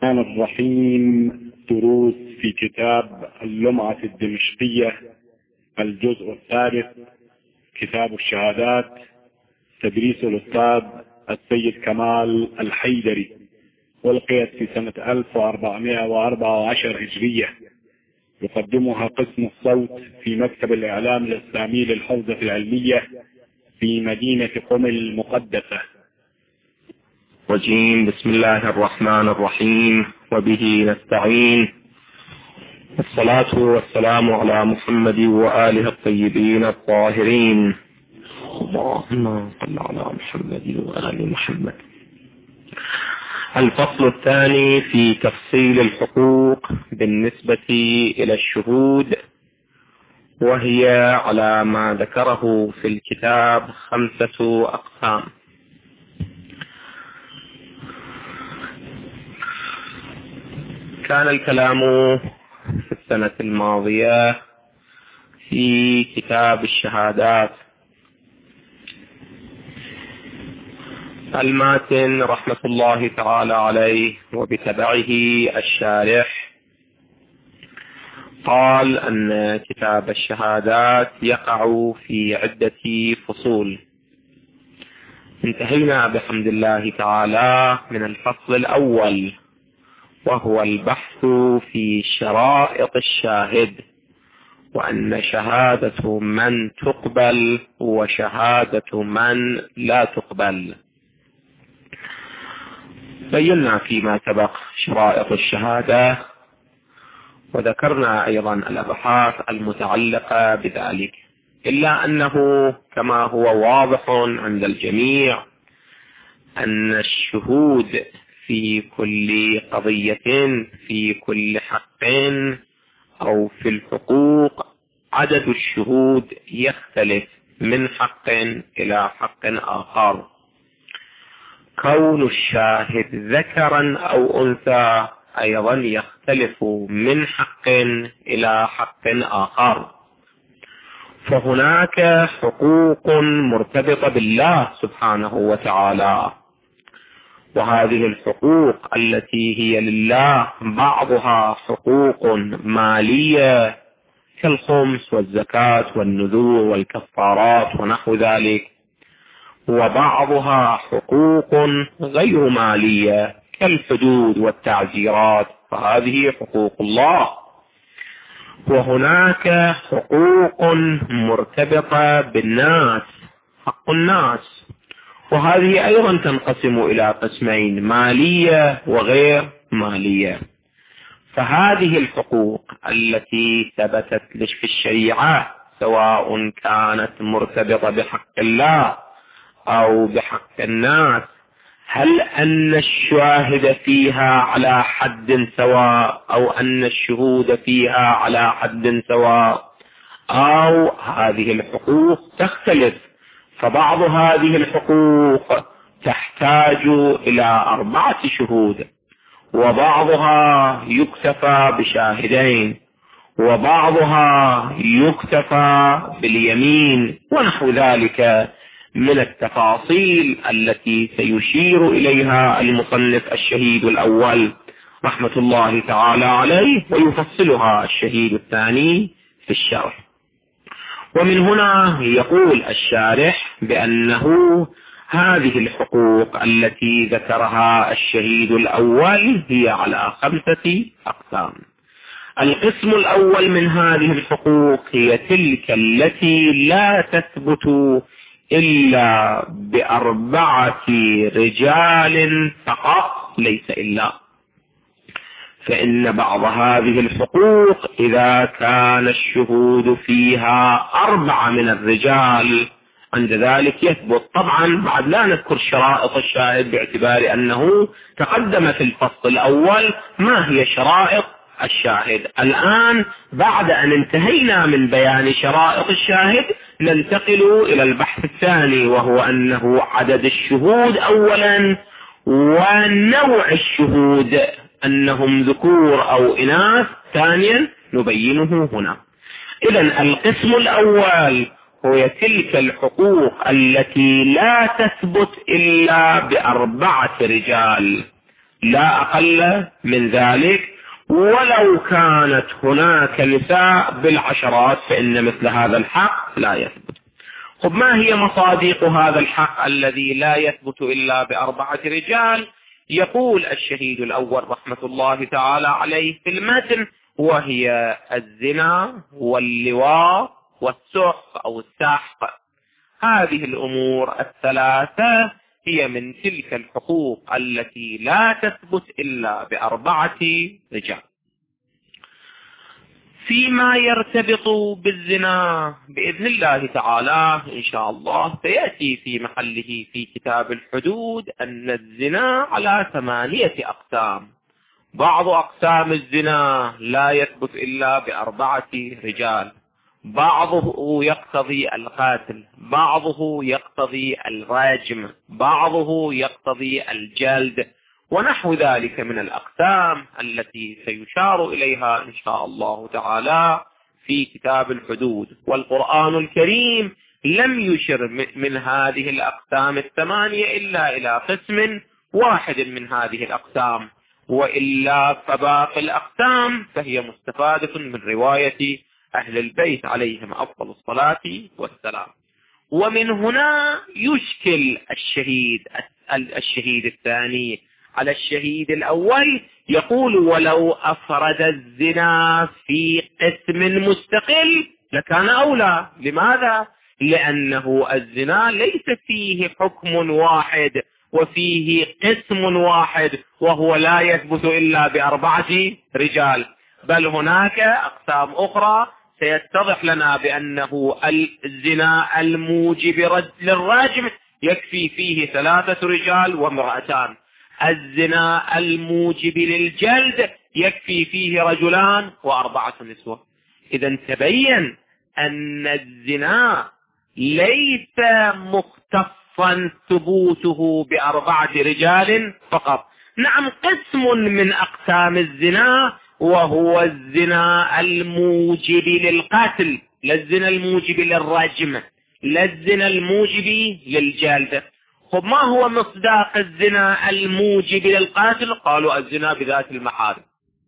الرحمن الرحيم. دروس في كتاب اللمعة الدمشقية، الجزء الثالث، كتاب الشهادات، تدريس الأستاذ السيد كمال الحيدري، ألقيت في سنة 1414 هجرية. يقدمها قسم الصوت في مكتب الإعلام الإسلامي للحوزة العلمية في مدينة قم المقدسة. رجيم. بسم الله الرحمن الرحيم، وبه نستعين. الصلاة والسلام على محمد وآله الطيبين الطاهرين. اللهم صل على محمد وآل محمد. الفصل الثاني في تفصيل الحقوق بالنسبة إلى الشهود، وهي على ما ذكره في الكتاب 5 أقسام. كان الكلام في السنة الماضية في كتاب الشهادات. الماتن رحمة الله تعالى عليه وبتبعه الشارح قال أن كتاب الشهادات يقع في عدة فصول. انتهينا بحمد الله تعالى من الفصل الأول، وهو البحث في شرائط الشاهد، وأن شهادة من تقبل وشهادة من لا تقبل. بينا فيما سبق شرائط الشهادة، وذكرنا أيضا الأبحاث المتعلقة بذلك، إلا أنه كما هو واضح عند الجميع أن الشهود في كل قضية، في كل حق أو في الحقوق، عدد الشهود يختلف من حق إلى حق آخر. كون الشاهد ذكرا أو أنثى أيضا يختلف من حق إلى حق آخر. فهناك حقوق مرتبطة بالله سبحانه وتعالى، وهذه الحقوق التي هي لله بعضها حقوق مالية كالخمس والزكاة والنذور والكفارات ونحو ذلك، وبعضها حقوق غير مالية كالحدود والتعزيرات، فهذه حقوق الله. وهناك حقوق مرتبطة بالناس، حق الناس، وهذه أيضا تنقسم إلى قسمين: مالية وغير مالية. فهذه الحقوق التي ثبتت في الشريعة، سواء كانت مرتبطة بحق الله أو بحق الناس، هل أن الشاهد فيها على حد سواء، أو أن الشهود فيها على حد سواء، أو هذه الحقوق تختلف؟ فبعض هذه الحقوق تحتاج إلى 4 شهود، وبعضها يكتفى بشاهدين، وبعضها يكتفى باليمين، ونحو ذلك من التفاصيل التي سيشير إليها المصنف الشهيد الأول رحمة الله تعالى عليه، ويفصلها الشهيد الثاني في الشرح. ومن هنا يقول الشارح بأنه هذه الحقوق التي ذكرها الشهيد الأول هي على 5 أقسام. القسم الأول من هذه الحقوق هي تلك التي لا تثبت إلا ب4 رجال فقط، ليس إلا. فإن بعض هذه الحقوق إذا كان الشهود فيها 4 من الرجال عند ذلك يثبت. طبعا بعد لا نذكر شرائط الشاهد، باعتبار أنه تقدم في الفصل الأول ما هي شرائط الشاهد. الآن بعد أن انتهينا من بيان شرائط الشاهد ننتقل إلى البحث الثاني، وهو أنه عدد الشهود أولا، ونوع الشهود أنهم ذكور أو إناث ثانيا نبينه هنا. إذن القسم الأول هو تلك الحقوق التي لا تثبت إلا ب4 رجال، لا أقل من ذلك، ولو كانت هناك نساء بالعشرات فإن مثل هذا الحق لا يثبت. طب ما هي مصادق هذا الحق الذي لا يثبت إلا ب4 رجال؟ يقول الشهيد الأول رحمة الله تعالى عليه في المتن: وهي الزنا واللواط والسحق أو السحق. هذه الأمور الثلاثة هي من تلك الحقوق التي لا تثبت إلا ب4 رجال. فيما يرتبط بالزنا بإذن الله تعالى إن شاء الله سيأتي في محله في كتاب الحدود أن الزنا على 8 أقسام. بعض أقسام الزنا لا يثبت إلا ب4 رجال، بعضه يقتضي القتل، بعضه يقتضي الرجم، بعضه يقتضي الجلد، ونحو ذلك من الأقسام التي سيشار إليها إن شاء الله تعالى في كتاب الحدود. والقرآن الكريم لم يشر من هذه الأقسام 8 إلا إلى قسم واحد من هذه الأقسام، وإلا فباقي الأقسام فهي مستفادة من رواية أهل البيت عليهم أفضل الصلاة والسلام. ومن هنا يشكل الشهيد الثاني على الشهيد الأول، يقول: ولو أفرد الزنا في قسم مستقل لكان أولى. لماذا؟ لأنه الزنا ليس فيه حكم واحد وفيه قسم واحد، وهو لا يثبت إلا ب4 رجال، بل هناك أقسام أخرى سيتضح لنا بأنه الزنا الموجب للرجم يكفي فيه 3 رجال وامرأتان، الزنا الموجب للجلد يكفي فيه 2 رجلان و4 نسوة. إذا تبين أن الزنا ليس مختصا ثبوته ب4 رجال فقط. نعم، قسم من أقسام الزنا وهو الزنا الموجب للقتل، لا الزنا الموجب للرجم، لا الزنا الموجب للجلد. طب ما هو مصداق الزنا الموجب للقاتل؟ قالوا: الزنا بذات المحارم.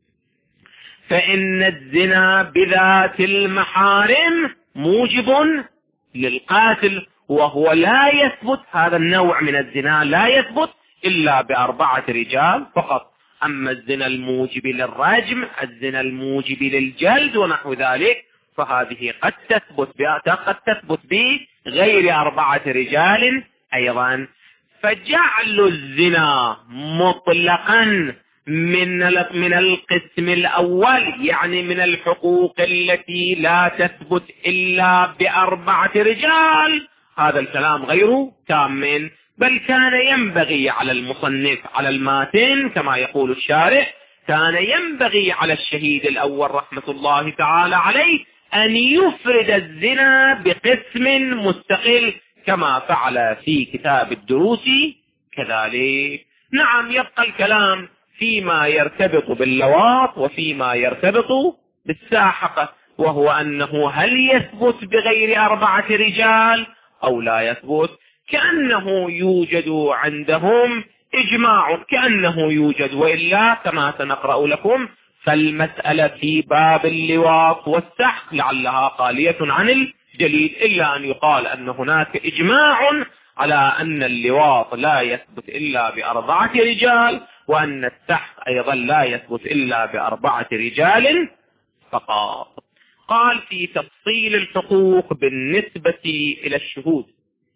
فإن الزنا بذات المحارم موجب للقاتل، وهو لا يثبت، هذا النوع من الزنا لا يثبت إلا ب4 رجال فقط. أما الزنا الموجب للرجم، الزنا الموجب للجلد ونحو ذلك، فهذه قد تثبت بغير 4 رجال أيضا. فجعل الزنا مطلقا من القسم الأول، يعني من الحقوق التي لا تثبت إلا ب4 رجال، هذا الكلام غير تام، بل كان ينبغي على المصنف على الماتن كما يقول الشارع، كان ينبغي على الشهيد الأول رحمة الله تعالى عليه أن يفرد الزنا بقسم مستقل كما فعل في كتاب الدروس كذلك. نعم، يبقى الكلام فيما يرتبط باللواط وفيما يرتبط بالساحقة، وهو أنه هل يثبت بغير 4 رجال أو لا يثبت؟ كأنه يوجد عندهم إجماع، كأنه يوجد، وإلا كما سنقرأ لكم فالمسألة في باب اللواط والسحق لعلها خالية عن الجليل، إلا أن يقال أن هناك إجماع على أن اللواط لا يثبت إلا ب4 رجال، وأن السحق أيضا لا يثبت إلا ب4 رجال فقط. قال: في تفصيل الحقوق بالنسبة إلى الشهود،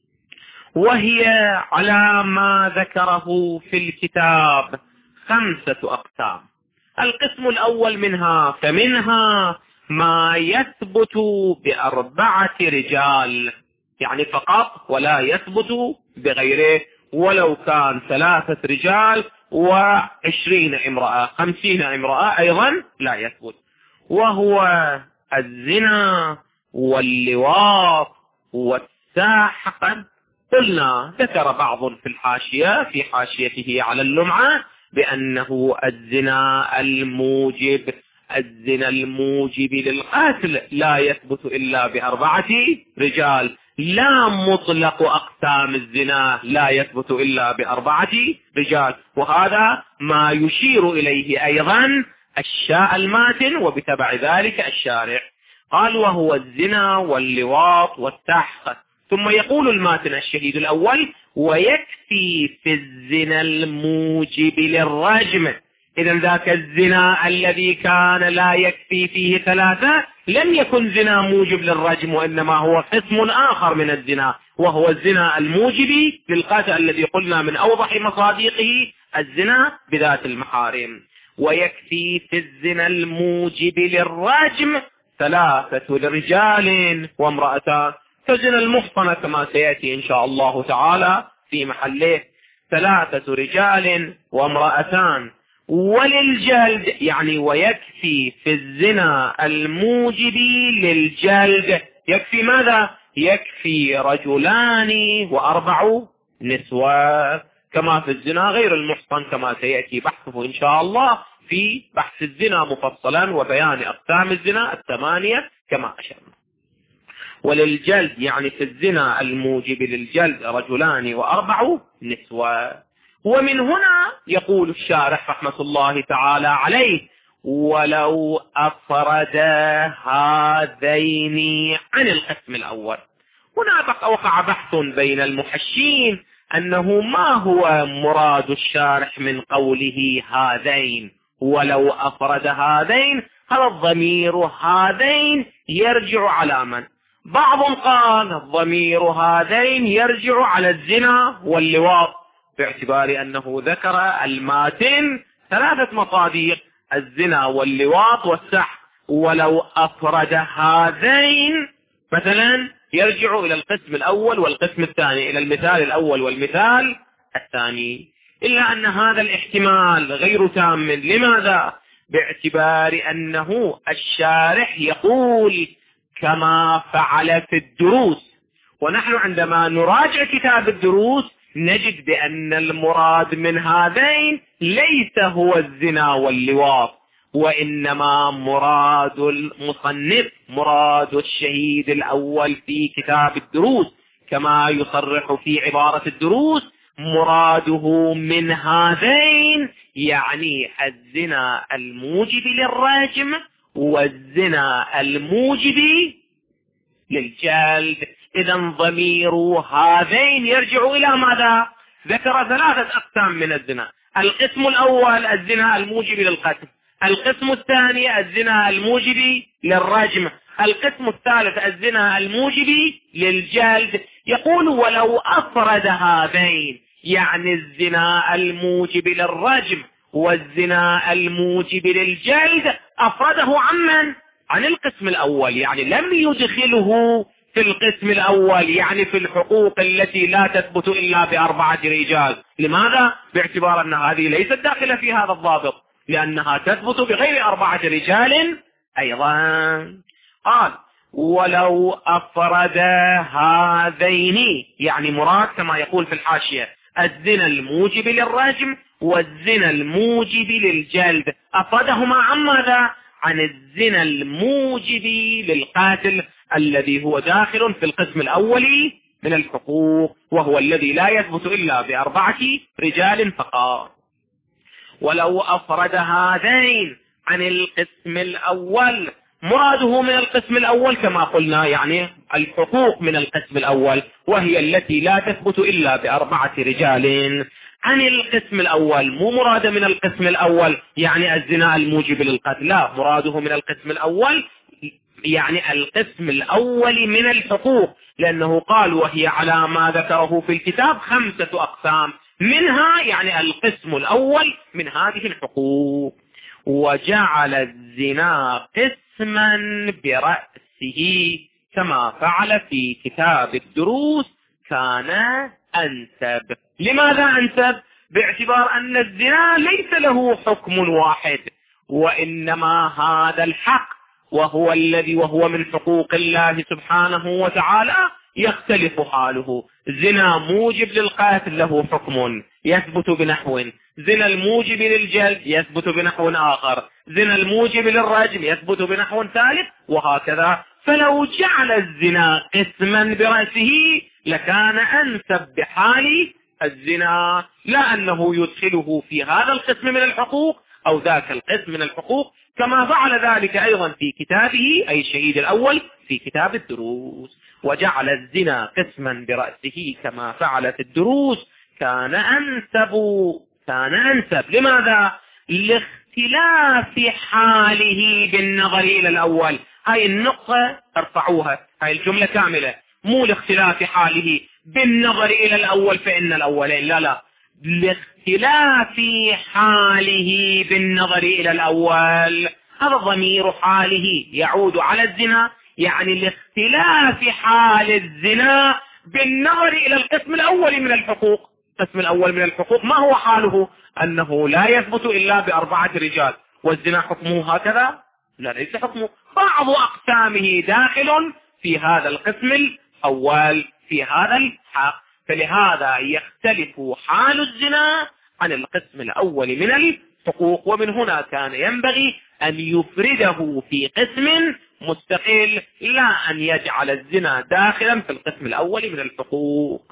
وهي على ما ذكره في الكتاب 5 أقسام. القسم الأول منها فمنها ما يثبت ب4 رجال، يعني فقط، ولا يثبت بغيره، ولو كان 3 رجال و20 امرأة 50 امرأة أيضا لا يثبت، وهو الزنا واللواط والساحقة. قلنا ذكر بعض في الحاشية في حاشيته على اللمعة بأنه الزنا الموجب للقتل لا يثبت إلا ب4 رجال، لا مطلق أقسام الزنا لا يثبت إلا ب4 رجال، وهذا ما يشير إليه أيضا الماتن وبتبع ذلك الشارع. قال وهو الزنا واللواط والسحق. ثم يقول الماتن الشهيد الأول: ويكفي في الزنا الموجب للرجم. إذا ذاك الزنا الذي كان لا يكفي فيه 3 لم يكن زنا موجب للرجم، وإنما هو قسم آخر من الزنا، وهو الزنا الموجب للقتل الذي قلنا من أوضح مصادقه الزنا بذات المحارم. ويكفي في الزنا الموجب للرجم 3 رجال وامرأتان. فزنا المحصنة كما سيأتي إن شاء الله تعالى في محله 3 رجال وامرأتان. وللجلد يعني ويكفي في الزنا الموجب للجلد يكفي ماذا؟ يكفي 2 رجلان و4 نسوة، كما في الزنا غير المحصن كما سيأتي بحثه إن شاء الله في بحث الزنا مفصلا وبيان أقسام الزنا 8 كما أشرنا. وللجلد يعني في الزنا الموجب للجلد 2 رجلان و4 نسوة. ومن هنا يقول الشارح رحمة الله تعالى عليه: ولو أفرد هذين عن القسم الأول. هنا وقع بحث بين المحشين أنه ما هو مراد الشارح من قوله هذين. ولو أفرد هذين، هل الضمير هذين يرجع على من؟ بعض قال الضمير هذين يرجع على الزنا واللواط، باعتبار أنه ذكر الماتن 3 مصادق: الزنا واللواط والسحق. ولو أفرد هذين مثلا يرجع إلى القسم الأول والقسم الثاني، إلى المثال الأول والمثال الثاني، إلا أن هذا الاحتمال غير تام. لماذا؟ باعتبار أنه الشارح يقول كما فعل في الدروس، ونحن عندما نراجع كتاب الدروس نجد بأن المراد من هذين ليس هو الزنا واللواط، وإنما مراد المصنف، مراد الشهيد الأول في كتاب الدروس كما يصرح في عبارة الدروس، مراده من هذين يعني الزنا الموجب للرجم والزنا الموجب للجلد. إذا ضمير هذين يرجع إلى ماذا؟ ذكر 3 أقسام من الزنا: القسم الأول الزنا الموجب للقتل، القسم الثاني الزنا الموجب للرجم، القسم الثالث الزنا الموجب للجلد. يقول ولو أفرد هذين يعني الزنا الموجب للرجم والزنا الموجب للجلد، أفرده عمن؟ عن القسم الأول، يعني لم يدخله في القسم الأول، يعني في الحقوق التي لا تثبت إلا ب4 رجال. لماذا؟ باعتبار أن هذه ليست داخلة في هذا الضابط، لأنها تثبت بغير 4 رجال أيضا. قال ولو أفرد هذين يعني مراد كما يقول في الحاشية الزنا الموجب للرجم والزنا الموجب للجلد، أفردهما عن ماذا؟ عن الزنا الموجب للقاتل الذي هو داخل في القسم الأول من الحقوق، وهو الذي لا يثبت إلا ب4 رجال فقط. ولو أفرد هذين عن القسم الأول، مراده من القسم الأول كما قلنا يعني الحقوق من القسم الأول، وهي التي لا تثبت إلا ب4 رجال. عن القسم الأول مو مراد من القسم الأول يعني الزنا الموجب للقتل، لا، مراده من القسم الأول يعني القسم الأول من الحقوق، لأنه قال وهي على ما ذكره في الكتاب 5 أقسام، منها يعني القسم الأول من هذه الحقوق. وجعل الزنا قسما برأسه كما فعل في كتاب الدروس كان أنسب. لماذا أنسب؟ باعتبار أن الزنا ليس له حكم واحد، وإنما هذا الحق وهو من حقوق الله سبحانه وتعالى يختلف حاله. زنا موجب للقاتل له حكم يثبت بنحو، زنا الموجب للجلد يثبت بنحو آخر، زنا الموجب للرجم يثبت بنحو ثالث، وهكذا. فلو جعل الزنا قسما برأسه لكان أنسب بحال الزنا، لا أنه يدخله في هذا القسم من الحقوق أو ذاك القسم من الحقوق، كما فعل ذلك أيضا في كتابه أي الشهيد الأول في كتاب الدروس. وجعل الزنا قسما برأسه كما فعل في الدروس كان أنسب. لماذا؟ لاختلاف حاله بالنظر إلى الأول. هاي النقطة ارفعوها، هاي الجملة كاملة، مو لاختلاف حاله بالنظر إلى الأول فإن الأولين، لا، لاختلاف حاله بالنظر إلى الأول. هذا ضمير حاله يعود على الزنا، يعني لاختلاف حال الزنا بالنظر إلى القسم الأول من الحقوق. القسم الأول من الحقوق ما هو حاله؟ أنه لا يثبت إلا ب4 رجال، والزنا حكمه هكذا؟ لا، ليس حكمه، بعض أقسامه داخل في هذا القسم الأول في هذا الحق. فلهذا يختلف حال الزنا عن القسم الأول من الحقوق، ومن هنا كان ينبغي أن يفرده في قسم مستقل، لا أن يجعل الزنا داخلا في القسم الأول من الحقوق.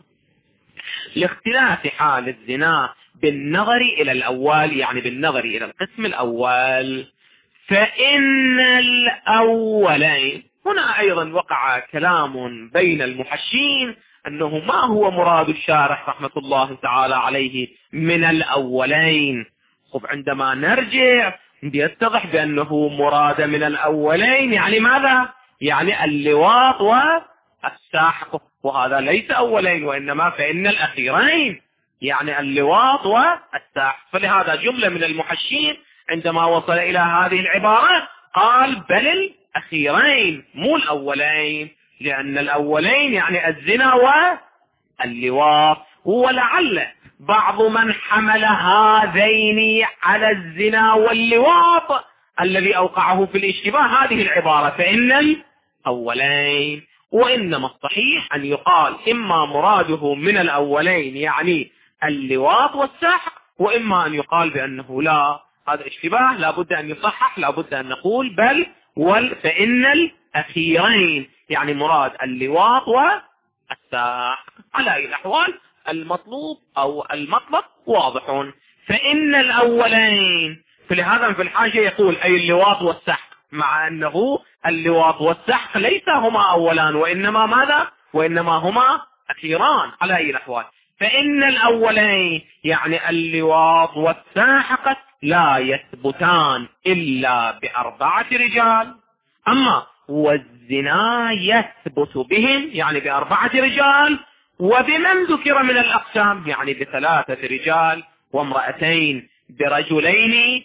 لاختلاف حال الزنا بالنظر إلى الأول، يعني بالنظر إلى القسم الأول. فإن الأولين، هنا أيضا وقع كلام بين المحشين أنه ما هو مراد الشارح رحمة الله تعالى عليه من الأولين. عندما نرجع يتضح بأنه مراد من الأولين يعني ماذا؟ يعني اللواط والساحق، وهذا ليس أولين وإنما فإن الأخيرين، يعني اللواط والساحق. فلهذا جملة من المحشين عندما وصل إلى هذه العبارة قال بل الأخيرين مو الأولين، لأن الأولين يعني الزنا واللواط. ولعل بعض من حمل هذين على الزنا واللواط الذي أوقعه في الاشتباه هذه العبارة فإن الأولين، وإنما الصحيح أن يقال إما مراده من الأولين يعني اللواط والسحق، وإما أن يقال بأنه لا، هذا اشتباه لا بد أن يصحح، لا بد أن نقول بل فإن الأخيرين يعني مراد اللواط والسحق. على أي الأحوال المطلوب أو المطلب واضح، فإن الأولين. فلهذا في الحاجة يقول أي اللواط والسحق، مع أنه اللواط والسحق ليس هما أولان وإنما ماذا؟ وإنما هما أخيران. على أي الأحوال فإن الأولين يعني اللواط والساحق لا يثبتان إلا ب4 رجال، أما والزنا يثبت بهم يعني ب4 رجال، وبمن ذكر من الأقسام يعني ب3 رجال وامرأتين برجلين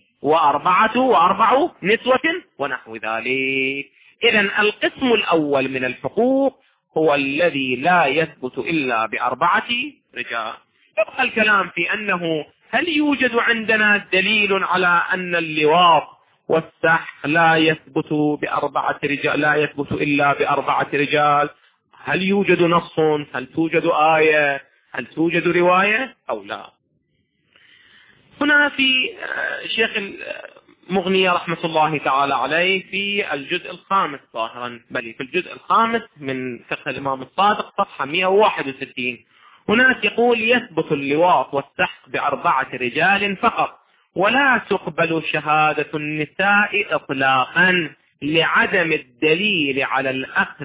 و4 نسوة ونحو ذلك. إذن القسم الأول من الحقوق هو الذي لا يثبت إلا ب4 رجال. يبقى الكلام في أنه هل يوجد عندنا دليل على أن اللواط والسحق لا يثبت ب4 رجال، لا يثبت إلا ب4 رجال؟ هل يوجد نص؟ هل توجد آية؟ هل توجد رواية أو لا؟ هنا في شيخ المغنية رحمة الله تعالى عليه في الجزء 5 ظاهرا، بل في الجزء 5 من فقه الإمام الصادق صفحة 161 هناك يقول يثبت اللواط والسحق ب4 رجال فقط، ولا تقبل شهادة النساء إطلاقا لعدم الدليل على الأخذ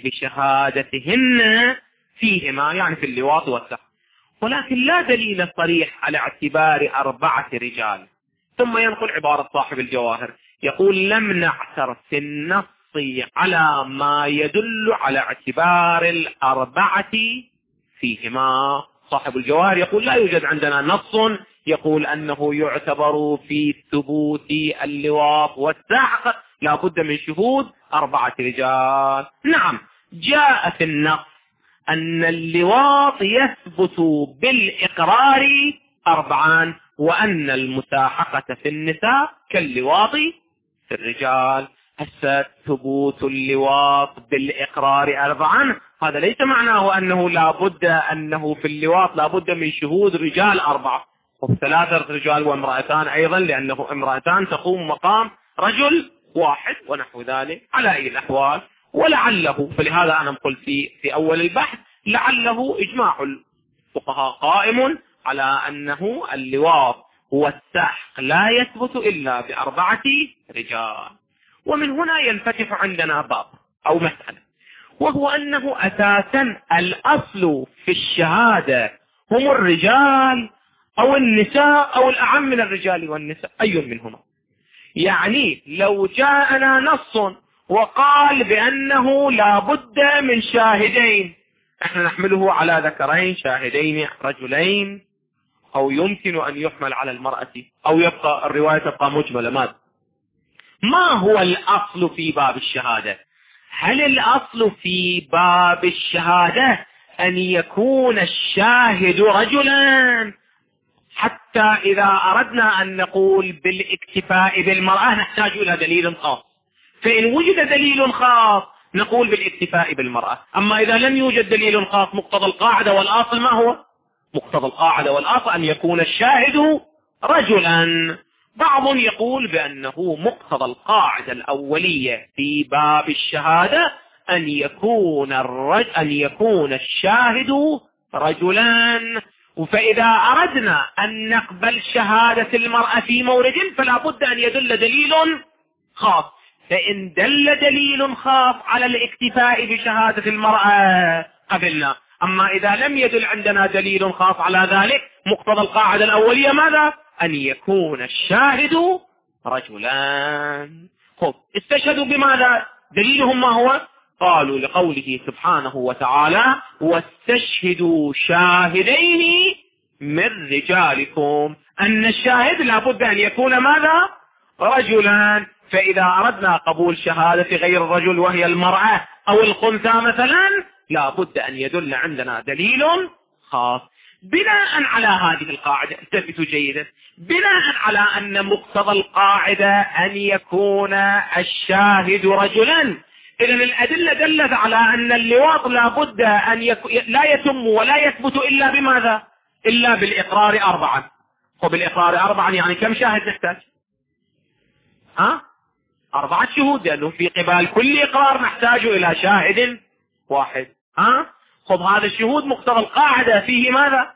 بشهادتهن فيهما، يعني في اللواط والسحق، ولكن لا دليل صريح على اعتبار 4 رجال. ثم ينقل عبارة صاحب الجواهر يقول لم نعثر في النص على ما يدل على اعتبار 4 فيهما. صاحب الجواهر يقول لا يوجد عندنا نص يقول أنه يعتبر في ثبوت اللواط والسحق لا بد من شهود 4 رجال. نعم جاء في النص أن اللواط يثبت بالإقرار 4، وأن المساحقة في النساء كاللواط في الرجال. هسه ثبوت اللواط بالإقرار 4 هذا ليس معناه أنه لابد أنه في اللواط لابد من شهود رجال 4 و3 رجال وامرأتان أيضا، لأنه امرأتان تقوم مقام رجل واحد ونحو ذلك. على أي الأحوال ولعله، فلهذا أنا قلت في أول البحث لعله إجماع الفقهاء قائم على أنه اللواط والسحق لا يثبت إلا ب4 رجال. ومن هنا ينفتح عندنا باب أو مسألة، وهو أنه أساسا الأصل في الشهادة هم الرجال أو النساء أو الأعم من الرجال والنساء، أي منهما. يعني لو جاءنا نص وقال بأنه لا بد من شاهدين، احنا نحمله على ذكرين شاهدين رجلين، أو يمكن أن يحمل على المرأة، أو يبقى الرواية تبقى مجملة. ما هو الأصل في باب الشهادة؟ هل الأصل في باب الشهادة أن يكون الشاهد رجلا، حتى إذا أردنا أن نقول بالاكتفاء بالمرأة نحتاج إلى دليل خاص، فإن وجد دليل خاص نقول بالاكتفاء بالمرأة. أما إذا لم يوجد دليل خاص، مقتضى القاعدة والأصل ما هو؟ مقتضى القاعدة والأصل أن يكون الشاهد رجلا. بعض يقول بأنه مقتضى القاعدة الأولية في باب الشهادة أن يكون الشاهد رجلا، فإذا أردنا أن نقبل شهادة المرأة في مورد فلا بد أن يدل دليل خاص، فإن دل دليل خاص على الاكتفاء بشهادة المرأة قبلنا. أما إذا لم يدل عندنا دليل خاص على ذلك، مقتضى القاعدة الأولية ماذا؟ أن يكون الشاهد رجلا. استشهدوا بماذا؟ دليلهم ما هو؟ قالوا لقوله سبحانه وتعالى واستشهدوا شاهدين من رجالكم، أن الشاهد لابد أن يكون ماذا؟ رجلا. فإذا أردنا قبول شهادة غير الرجل وهي المرأة أو الخنثى مثلا، لابد أن يدل عندنا دليل خاص. بناء على هذه القاعدة، انتبهوا جيدا، بناء على أن مقتضى القاعدة أن يكون الشاهد رجلا، إذن الأدلة دلت على أن اللواط لابد أن لا يتم ولا يثبت إلا بماذا؟ إلا بالإقرار 4. وبالإقرار 4 يعني كم شاهد نحتاج؟ 4 شهود، لأنه في قبال كل إقرار نحتاج إلى شاهد واحد. هذا الشهود مقتضى القاعدة فيه ماذا؟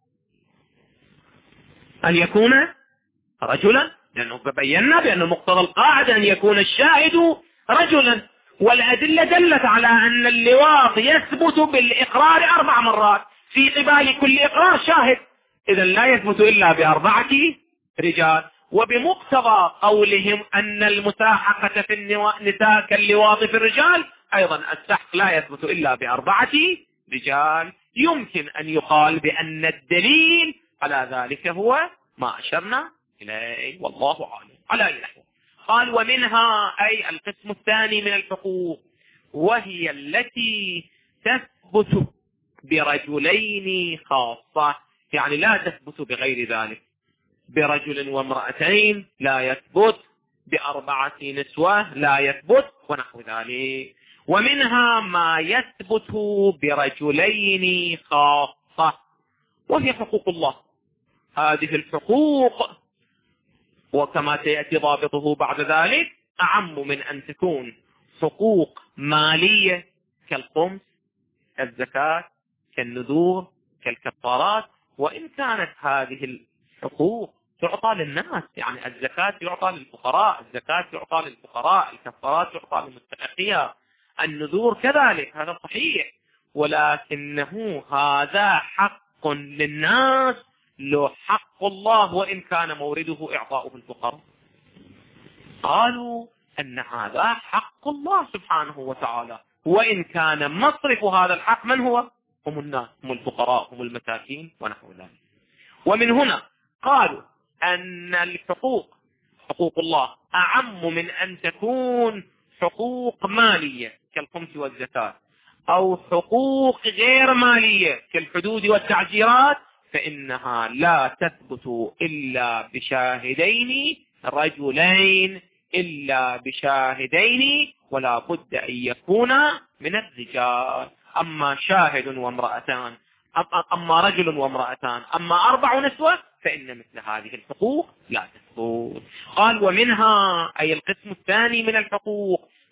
أن يكون رجلا، لأنه بينا بأن مقتضى القاعدة أن يكون الشاهد رجلا، والأدلة دلت على أن اللواط يثبت بالإقرار 4 مرات، في قبال كل إقرار شاهد، إذا لا يثبت إلا ب4 رجال. وبمقتضى قولهم أن المساحقة في النساء كاللواط في الرجال، أيضا السحق لا يثبت إلا ب4 رجال. يمكن أن يقال بأن الدليل على ذلك هو ما أشرنا إليه، والله أعلم. على نحو قال ومنها أي القسم الثاني من الحقوق، وهي التي تثبت برجلين خاصة، يعني لا تثبت بغير ذلك، برجل وامرأتين لا يثبت، ب4 نسوة لا يثبت، ونحو ذلك. ومنها ما يثبت برجلين خاصة، وهي حقوق الله. هذه الحقوق وكما سيأتي ضابطه بعد ذلك أعم من أن تكون حقوق مالية كالخمس، كالزكاة، كالنذور، كالكفارات، وإن كانت هذه الحقوق تعطى للناس، يعني الزكاة يعطى للفقراء، الزكاة يعطى للفقراء، الكفارات يعطى للمستحقين، النذور كذلك، هذا صحيح، ولكنه هذا حق للناس له حق الله، وإن كان مورده إعطاؤه الفقراء. قالوا أن هذا حق الله سبحانه وتعالى، وإن كان مصرف هذا الحق من هو؟ هم الناس، هم الفقراء، هم المساكين، ونحو ذلك. ومن هنا قالوا أن الحقوق، حقوق الله، أعم من أن تكون حقوق مالية كالخمس والزكاة، أو حقوق غير مالية كالحدود والتعزيرات، فإنها لا تثبت إلا بشاهدين رجلين، إلا بشاهدين، ولا بد أن يكون من الرجال. أما شاهد وامرأتان، أما رجل وامرأتان، أما 4 نسوة، فإن مثل هذه الحقوق لا تثبت. قال ومنها أي القسم الثاني من الحقوق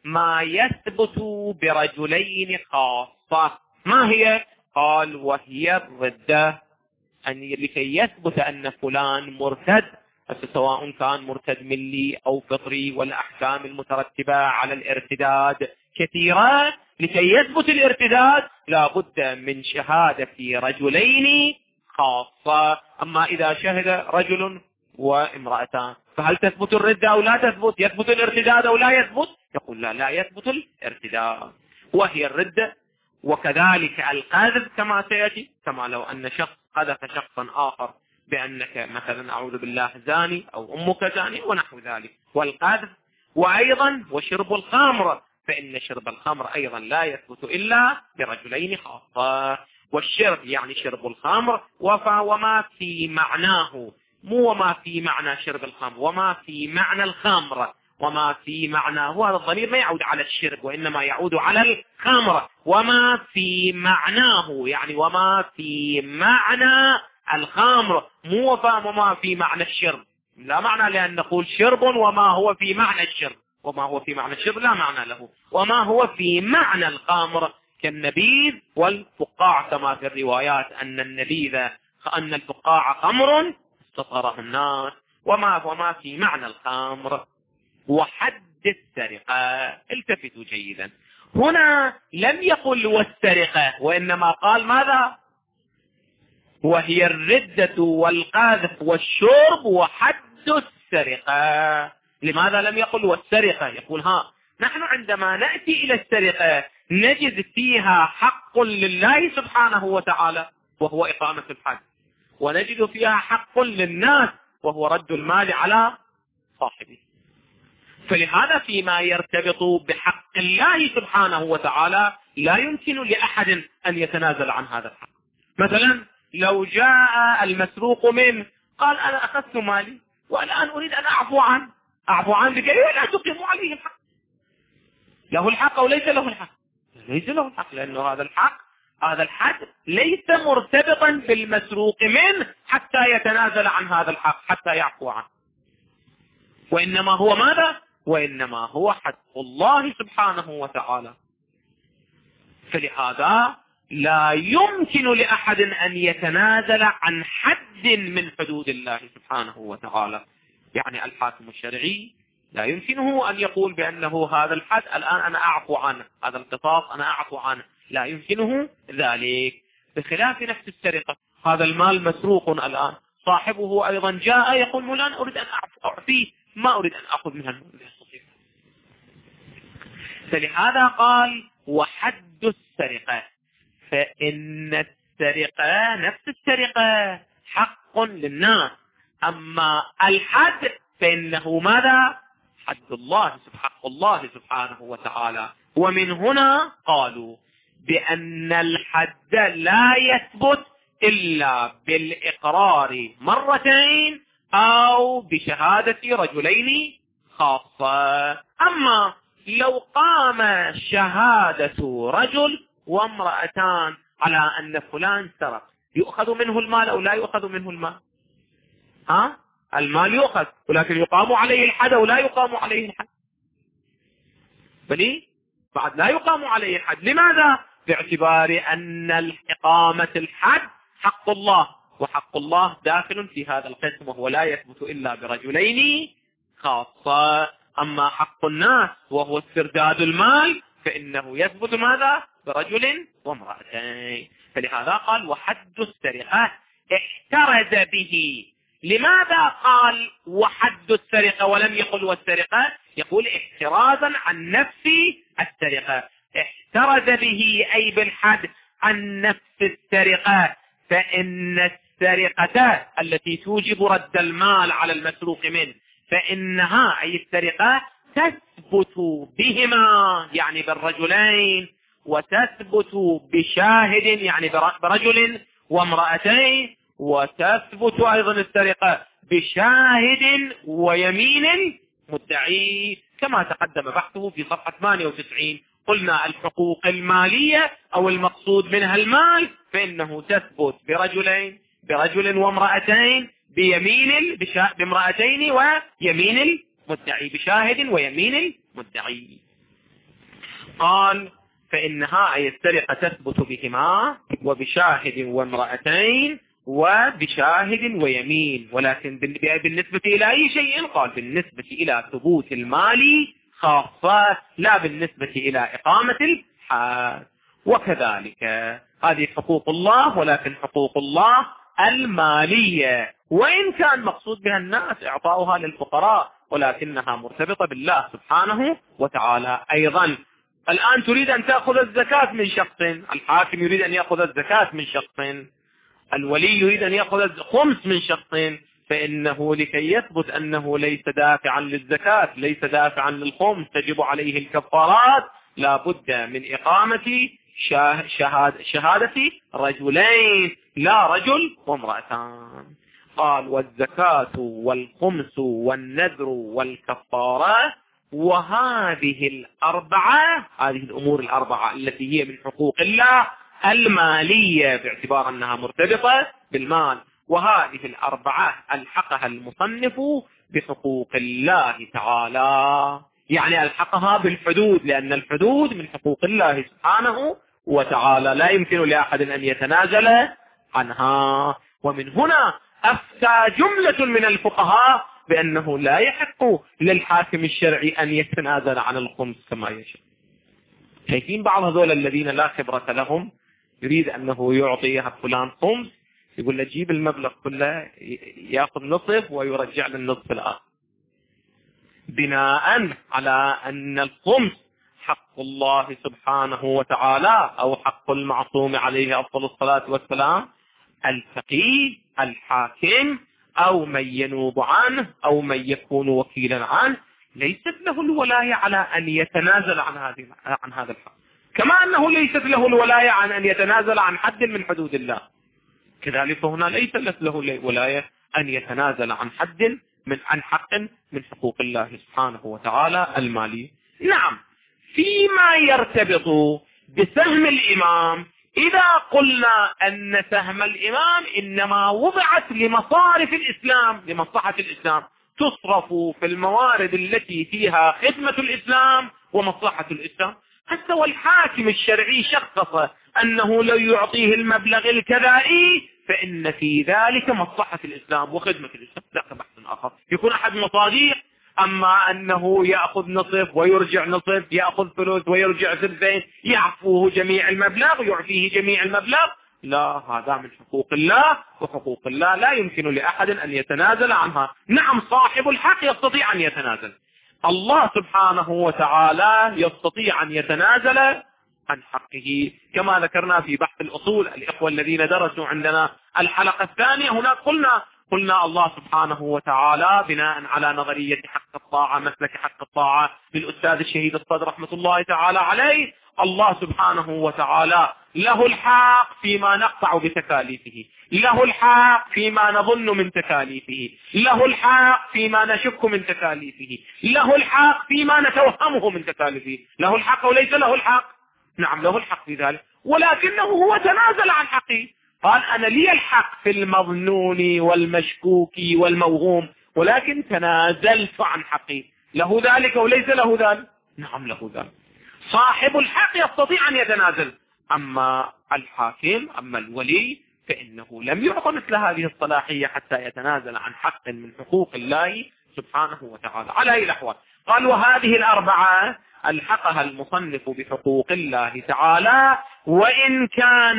ما يثبت برجلين خاصة. ما هي؟ قال وهي الردة، لكي يثبت أن فلان مرتد، سواء كان مرتد ملي أو فطري، والأحكام المترتبة على الارتداد كثيرة. لكي يثبت الارتداد لا بد من شهادة رجلين خاصة. أما إذا شهد رجل وامرأتان فهل تثبت الردة أو لا تثبت؟ يثبت الارتداد أو لا يثبت؟ يقول لا يثبت الارتداد، وهي الردة. وكذلك القذف كما سيأتي، كما لو أن شخص قذف شخصا آخر بأنك مثلا أعوذ بالله زاني أو أمك زاني ونحو ذلك، والقذف. وأيضا وشرب الخمر، فإن شرب الخمر أيضا لا يثبت إلا برجلين خاصة. والشرب يعني شرب الخمر وما في معناه، مو وما في معنى شرب الخمر، وما في معنى الخمر، وما في معناه. هذا الضمير ما يعود على الشرب وإنما يعود على الخمر. وما في معناه يعني وما في معنى الخمر، مو وما في معنى الشرب. لا معنى لأن نقول شرب وما هو في معنى الشرب، وما هو في معنى الشرب لا معنى له. وما هو في معنى الخمر كالنبيذ والفقاع، كما في الروايات أن الفقاع خمر استصغره الناس. وما في معنى الخمر. وحد السرقة، التفتوا جيدا، هنا لم يقل والسرقة، وإنما قال ماذا؟ وهي الردة والقذف والشرب وحد السرقة. لماذا لم يقل والسرقة؟ يقول نحن عندما نأتي إلى السرقة نجد فيها حق لله سبحانه وتعالى وهو إقامة الحد، ونجد فيها حق للناس وهو رد المال على صاحبه. فلهذا فيما يرتبط بحق الله سبحانه وتعالى لا يمكن لأحد أن يتنازل عن هذا الحق. مثلا لو جاء المسروق منه قال أنا أخذت مالي والآن أريد أن أعفو عنه بكي لا تقيم عليه الحق. له الحق أو ليس له الحق؟ ليس له الحق، لأنه هذا الحد ليس مرتبطا بالمسروق منه حتى يتنازل عن هذا الحق، حتى يعفو عنه. وإنما هو ماذا؟ وإنما هو حد الله سبحانه وتعالى. فلهذا لا يمكن لأحد أن يتنازل عن حد من حدود الله سبحانه وتعالى. يعني الحاكم الشرعي لا يمكنه أن يقول بأنه هذا الحد الآن أنا أعفو عنه، هذا القصاص أنا أعفو عنه، لا يمكنه ذلك. بخلاف نفس السرقة، هذا المال مسروق الآن، صاحبه أيضا جاء يقول فلان أريد أن أعفيه، ما أريد أن أخذ منها المال. فلهذا قال وحد السرقة، فإن السرقة نفس السرقة حق للناس، أما الحد فإنه ماذا؟ حد الله، حق الله سبحانه وتعالى. ومن هنا قالوا بأن الحد لا يثبت إلا بالإقرار مرتين أو بشهادة رجلين خاصة. أما لو قام شهادة رجل وامرأتان على أن فلان سرق، يؤخذ منه المال أو لا يؤخذ منه المال؟ المال يؤخذ، ولكن يقام عليه الحد أو لا يقام عليه الحد؟ بلي بعد لا يقام عليه الحد. لماذا؟ باعتبار أن إقامة الحد حق الله، وحق الله داخل في هذا القسم، وهو لا يثبت إلا برجلين خاصة. أما حق الناس وهو استرداد المال فإنه يثبت ماذا؟ برجل وامرأتين. فلهذا قال وحد السرقة احترز به. لماذا قال وحد السرقة ولم يقل والسرقة؟ يقول احترازا عن نفس السرقة، احترز به أي بالحد عن نفس السرقة. فإن السرقة التي توجب رد المال على المسروق منه فإنها أي السرقة تثبت بهما يعني بالرجلين، وتثبت بشاهد يعني برجل وامرأتين، وتثبت أيضا السرقة بشاهد ويمين مدعي، كما تقدم بحثه في صفحة 98. قلنا الحقوق المالية أو المقصود منها المال فإنه تثبت برجل وامرأتين، بامرأتين ويمين المدعي، بشاهد ويمين المدعي. قال فإنها أي السرقة تثبت بهما وبشاهد وامرأتين وبشاهد ويمين، ولكن بالنسبة إلى أي شيء؟ قال بالنسبة إلى ثبوت المال خاصة، لا بالنسبة إلى إقامة الحد. وكذلك هذه حقوق الله، ولكن حقوق الله المالية، وإن كان مقصود بها الناس إعطاؤها للفقراء، ولكنها مرتبطة بالله سبحانه وتعالى. أيضا الآن تريد أن تأخذ الزكاة من شخص، الحاكم يريد أن يأخذ الزكاة من شخص، الولي يريد أن يأخذ الخمس من شخص، فإنه لكي يثبت أنه ليس دافعا للزكاة، ليس دافعا للخمس، تجب عليه الكفارات، لا بد من إقامة شهادة رجلين، لا رجل وامرأتان. قال والزكاة والخمس والنذر والكفارة، وهذه الأربعة، هذه الأمور الأربعة التي هي من حقوق الله المالية باعتبار أنها مرتبطة بالمال، وهذه الأربعة ألحقها المصنف بحقوق الله تعالى، يعني ألحقها بالحدود، لأن الحدود من حقوق الله سبحانه وتعالى لا يمكن لأحد أن يتنازل عنها. ومن هنا أفتى جملة من الفقهاء بأنه لا يحق للحاكم الشرعي أن يتنازل عن الخمس كما يشاء. شايفين بعض هذول الذين لا خبرة لهم يريد أنه يعطيها فلان خمس، يقول له جيب المبلغ كله، يأخذ نصف ويرجع للنصف الآخر، بناء على أن الخمس حق الله سبحانه وتعالى، أو حق المعصوم عليه أفضل الصلاة والسلام، الفقيه الحاكم أو من ينوب عنه أو من يكون وكيلا عنه ليست له الولاية على أن يتنازل عن هذا الحق، كما أنه ليست له الولاية عن أن يتنازل عن حد من حدود الله، كذلك هنا ليس له الولاية أن يتنازل عن حق من حقوق الله سبحانه وتعالى المالي. نعم، فيما يرتبط بسهم الإمام، إذا قلنا أن سهم الإمام إنما وضعت لمصارف الإسلام، لمصلحة الإسلام، تصرف في الموارد التي فيها خدمة الإسلام ومصلحة الإسلام، حتى والحاكم الشرعي شخص أنه لو يعطيه المبلغ الكذائي فإن في ذلك مصلحة الإسلام وخدمة الإسلام، لا بحث آخر، يكون أحد مصاديق. أما أنه يأخذ نصف ويرجع نصف، يأخذ ثلث ويرجع ثلثين، يعفوه جميع المبلغ، يعفيه جميع المبلغ، لا، هذا من حقوق الله، وحقوق الله لا يمكن لأحد أن يتنازل عنها. نعم، صاحب الحق يستطيع أن يتنازل، الله سبحانه وتعالى يستطيع أن يتنازل عن حقه، كما ذكرنا في بحث الأصول. الإخوة الذين درسوا عندنا الحلقة الثانية هناك قلنا الله سبحانه وتعالى بناء على نظرية حق الطاعة، مسلك حق الطاعة للأستاذ الشهيد الصدر رحمة الله تعالى عليه، الله سبحانه وتعالى له الحق فيما نقطع بتكاليفه، له الحق فيما نظن من تكاليفه، له الحق فيما نشك من تكاليفه، له الحق فيما نتوهمه من تكاليفه، له الحق وليس له الحق. نعم، له الحق في ذلك، ولكنه هو تنازل عن حقه، قال أنا لي الحق في المظنون والمشكوك والموهوم، ولكن تنازلت عن حقي، له ذلك وليس له ذلك. نعم، له ذلك، صاحب الحق يستطيع أن يتنازل، أما الحاكم، أما الولي، فإنه لم يعطى مثل هذه الصلاحية حتى يتنازل عن حق من حقوق الله سبحانه وتعالى. على أي الأحوال، قال وهذه الأربعة ألحقها المصنف بحقوق الله تعالى، وإن كان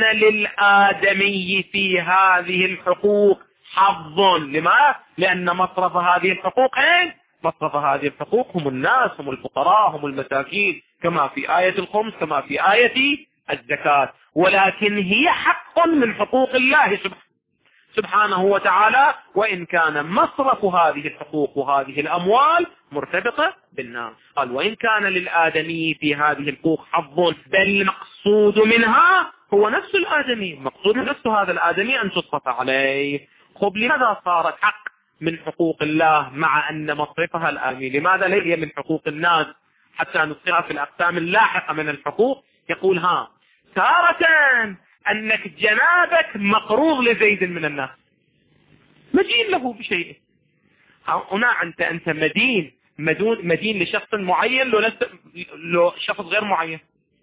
للآدمي في هذه الحقوق حظ. لما؟ لأن مصرف هذه الحقوق مصرف هذه الحقوق هم الناس، هم الفقراء، هم المساكين، كما في آية الخمس، كما في آية الزكاة، ولكن هي حق من حقوق الله سبحانه وتعالى، وإن كان مصرف هذه الحقوق وهذه الأموال مرتبطة بالناس. قال وإن كان للآدمي في هذه الحقوق حظ، بل المقصود منها هو نفس الآدمي، مقصود نفس هذا الآدمي أن تصرف عليه. خب لماذا صارت حق من حقوق الله مع أن مصرفها الآدمي؟ لماذا لا هي من حقوق الناس حتى نذكرها في الأقسام اللاحقة من الحقوق؟ يقول تارة أنك جنابك مقروض لزيد من الناس، مدين له بشيء، هنا أنت مدين مدين لشخص معين لو شخص غير معين؟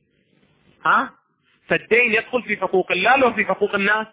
فالدين يدخل في حقوق الله لو في حقوق الناس.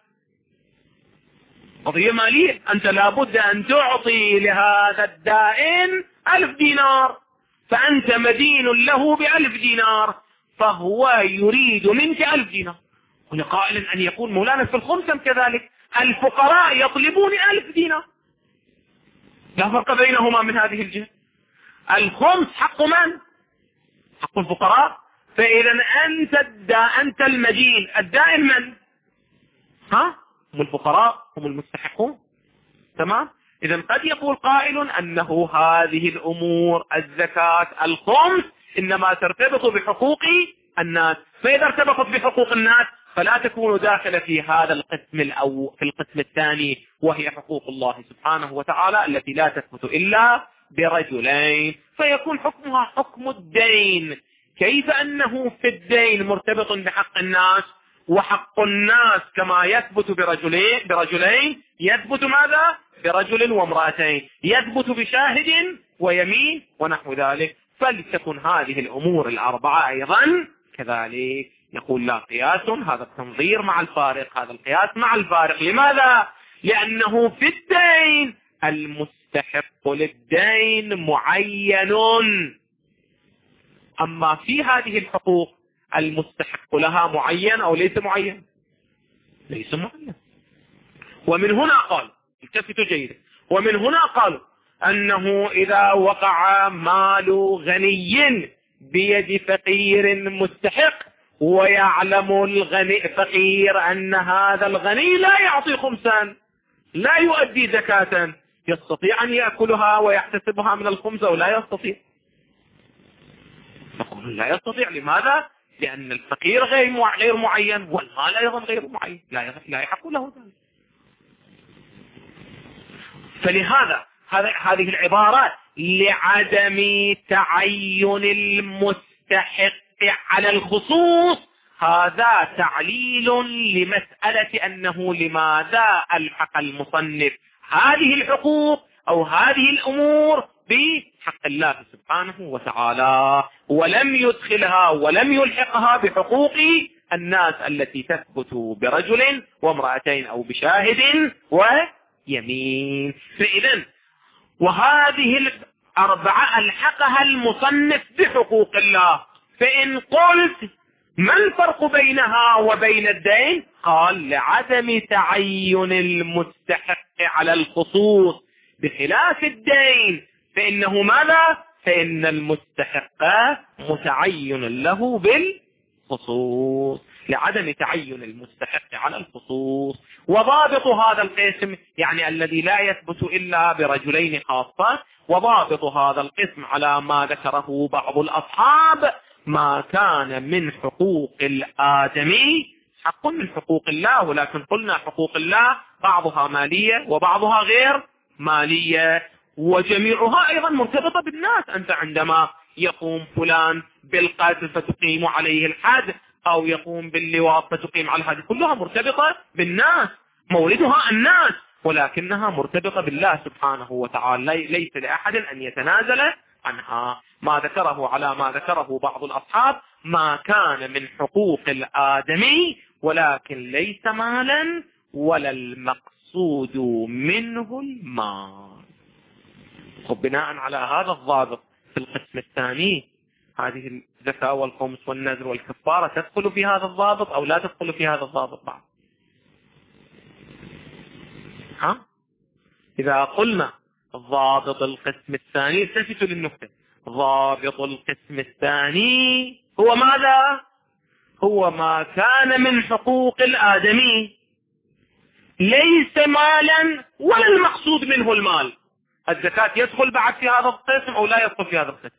قضية مالية، أنت لابد أن تعطي لهذا الدائن 1000 دينار، فأنت مدين له ب1000 دينار، فهو يريد منك 1000 دينار. ولقائل أن يقول مولانا في الخمس كذلك، الفقراء يطلبون 1000 دينار، لا فرق بينهما من هذه الجهة. الخمس حق من؟ حق الفقراء. فإذا أنت المدين، الدائن من؟ هم الفقراء، هم المستحقون. تمام. إذا قد يقول قائل أنه هذه الأمور الزكاة الخمس إنما ترتبط بحقوق الناس، فإذا ارتبطت بحقوق الناس فلا تكون داخلة في هذا القسم في القسم الثاني، وهي حقوق الله سبحانه وتعالى التي لا تثبت إلا برجلين، فيكون حكمها حكم الدين. كيف أنه في الدين مرتبط بحق الناس، وحق الناس كما يثبت برجلين يثبت ماذا؟ برجل وامرأتين، يثبت بشاهد ويمين ونحو ذلك. فلتكن هذه الأمور الأربعة أيضا كذلك. يقول لا قياس، هذا التنظير مع الفارق، هذا القياس مع الفارق. لماذا؟ لأنه في الدين المستحق للدين معين، أما في هذه الحقوق المستحق لها معين أو ليس معين؟ ليس معين. ومن هنا قال، التفتوا جيدا، ومن هنا قالوا أنه إذا وقع مال غني بيد فقير مستحق، ويعلم الفقير أن هذا الغني لا يعطي خمسا، لا يؤدي زكاة، يستطيع أن يأكلها ويحتسبها من الخمس أو لا يستطيع؟ نقول لا يستطيع. لماذا؟ لأن الفقير غير معين، والمال أيضا غير معين، لا يحق له ذلك. فلهذا هذه العبارات لعدم تعين المستحق على الخصوص، هذا تعليل لمسألة أنه لماذا ألحق المصنف هذه الحقوق أو هذه الأمور بحق الله سبحانه وتعالى، ولم يدخلها ولم يلحقها بحقوق الناس التي تثبت برجل وامرأتين أو بشاهد ويمين. فإذا وهذه الأربعة ألحقها المصنف بحقوق الله. فإن قلت ما الفرق بينها وبين الدين؟ قال لعدم تعين المستحق على الخصوص، بخلاف الدين فإنه ماذا؟ فإن المستحق متعين له بالخصوص، لعدم تعين المستحق على الخصوص. وضابط هذا القسم يعني الذي لا يثبت إلا برجلين خاصة، وضابط هذا القسم على ما ذكره بعض الأصحاب ما كان من حقوق الآدمي حق من حقوق الله، ولكن قلنا حقوق الله بعضها مالية وبعضها غير مالية، وجميعها أيضا مرتبطة بالناس. أنت عندما يقوم فلان بالقتل فتقيم عليه الحد، أو يقوم باللواط فتقيم على الحد، كلها مرتبطة بالناس، موردها الناس، ولكنها مرتبطة بالله سبحانه وتعالى، ليس لأحد أن يتنازل عنها. ما ذكره على ما ذكره بعض الأصحاب ما كان من حقوق الآدمي، ولكن ليس مالا ولا المقصود منه المال. وبناء على هذا الضابط في القسم الثاني هذه الزكاة والخمس والنذر والكفارة تدخل في هذا الضابط أو لا تدخل في هذا الضابط بعد؟ إذا قلنا ضابط القسم الثاني، التفتوا للنكتة، ضابط القسم الثاني هو ماذا؟ هو ما كان من حقوق الآدمي ليس مالا ولا المقصود منه المال. الزكاة يدخل بعد في هذا القسم أو لا يدخل في هذا القسم؟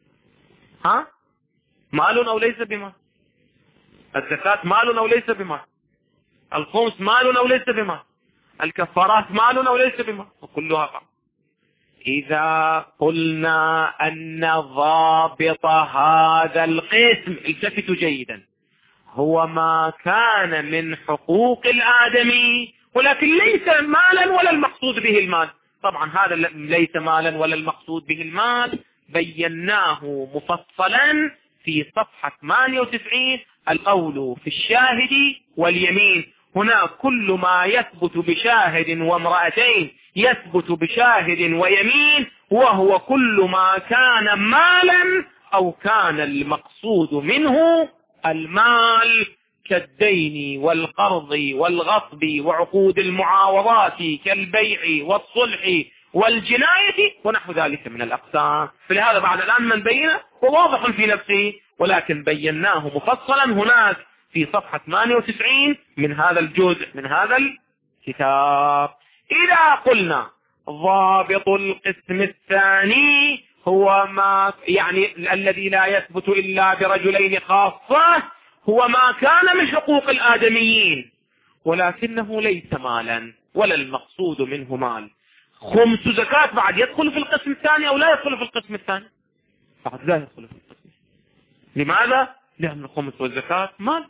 مال أو ليس بمال؟ الزكاة مال أو ليس بمال؟ الخمس مال أو ليس بمال؟ الكفارات مال أو ليس بمال؟ وكلها قام. إذا قلنا أن ضابط هذا القسم، التفتوا جيدا، هو ما كان من حقوق الآدمي ولكن ليس مالا ولا المقصود به المال. طبعا هذا ليس مالا ولا المقصود به المال بيناه مفصلا في صفحة 98. القول في الشاهد واليمين، هنا كل ما يثبت بشاهد وامرأتين يثبت بشاهد ويمين، وهو كل ما كان مالا أو كان المقصود منه المال، كالدين والقرض والغصب وعقود المعاوضات كالبيع والصلح والجناية ونحو ذلك من الأقسام. فلهذا بعد الآن من بينه وواضح في نفسه، ولكن بيناه مفصلا هناك في صفحة 98 من هذا الجزء من هذا الكتاب. إذا قلنا ضابط القسم الثاني هو ما يعني الذي لا يثبت إلا برجلين خاصة، هو ما كان من حقوق الآدميين ولكنه ليس مالا ولا المقصود منه مال. خمس زكاة بعد يدخل في القسم الثاني أو لا يدخل في القسم الثاني؟ بعد لا يدخل في القسم. لماذا؟ لأن الخمس والزكاة مال.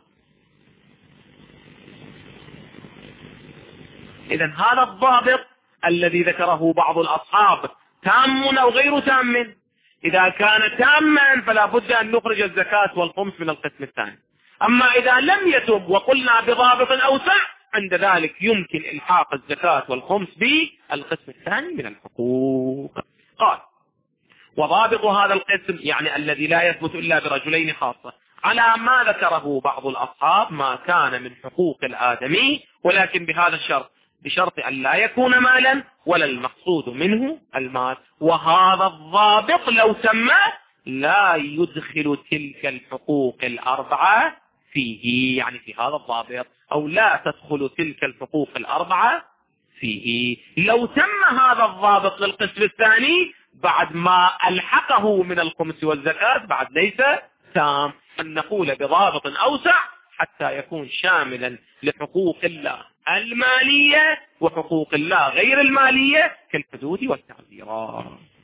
إذا هذا الضابط الذي ذكره بعض الأصحاب تام أو غير تام. إذا كان تاما فلا بد أن نخرج الزكاة والخمس من القسم الثاني. أما إذا لم يتم وقلنا بضابط أوسع، عند ذلك يمكن إلحاق الزكاة والخمس بالقسم الثاني من الحقوق. قال وضابط هذا القسم يعني الذي لا يثبت إلا برجلين خاصة على ما ذكره بعض الأصحاب ما كان من حقوق الآدمي، ولكن بهذا الشرط، بشرط أن لا يكون مالا ولا المقصود منه المال. وهذا الضابط لو تم لا يدخل تلك الحقوق الأربعة فيه، يعني في هذا الضابط، أو لا تدخل تلك الحقوق الأربعة فيه. لو تم هذا الضابط للقسم الثاني بعد ما ألحقه من الخمس والزكاة بعد ليس تام، أن نقول بضابط أوسع حتى يكون شاملا لحقوق الله المالية وحقوق الله غير المالية كالحدود والتعزيرات.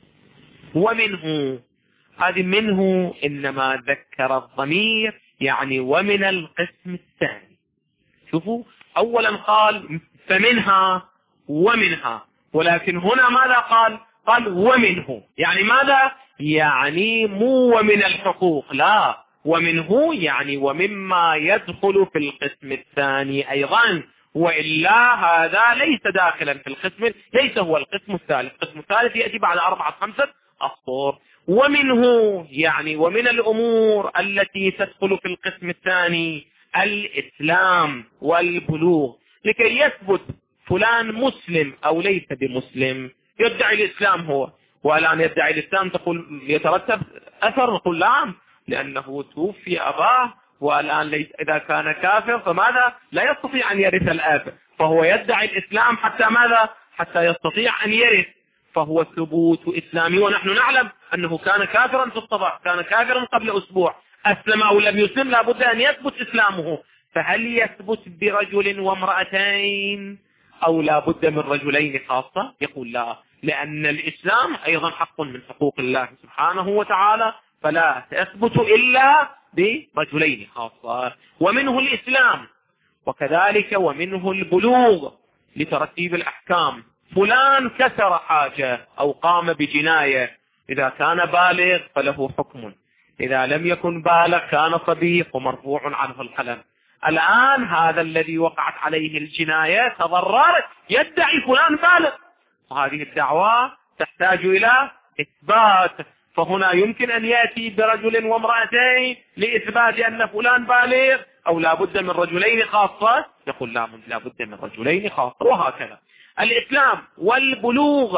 ومنه، هذه منه إنما ذكر الضمير يعني ومن القسم الثاني. شوفوا أولا قال فمنها ومنها، ولكن هنا ماذا قال؟ قال ومنه، يعني ماذا؟ يعني مو ومن الحقوق، لا، ومنه يعني ومما يدخل في القسم الثاني أيضا، وإلا هذا ليس داخلا في القسم، ليس هو القسم الثالث. القسم الثالث يأتي بعد 4-5 أسطر. ومنه يعني ومن الأمور التي تدخل في القسم الثاني الإسلام والبلوغ. لكي يثبت فلان مسلم أو ليس بمسلم، يدعي الإسلام هو، والآن يدعي الإسلام، تقول يترتب أثر؟ نقول لا، لأنه توفي أباه، والآن إذا كان كافر فماذا؟ لا يستطيع أن يرث الأب، فهو يدعي الإسلام حتى ماذا؟ حتى يستطيع أن يرث، فهو ثبوت إسلامي. ونحن نعلم أنه كان كافرا في الصباح، كان كافرا قبل أسبوع، أسلم أو لم يسلم لابد أن يثبت إسلامه. فهل يثبت برجل وامرأتين أو لابد من رجلين خاصة؟ يقول لا، لأن الإسلام أيضا حق من حقوق الله سبحانه وتعالى، فلا تثبت إلا برجلين خاصة. ومنه الإسلام، وكذلك ومنه البلوغ لترتيب الأحكام. فلان كسر حاجة أو قام بجناية، إذا كان بالغ فله حكم، إذا لم يكن بالغ كان صبي ومرفوع عنه القلم. الآن هذا الذي وقعت عليه الجناية تضرر، يدعي فلان بالغ، وهذه الدعوة تحتاج إلى إثبات، فهنا يمكن أن يأتي برجل وامرأتين لإثبات أن فلان بالغ، أو لا بد من رجلين خاصة، يقول لا بد من رجلين خاصة. وهكذا الإسلام والبلوغ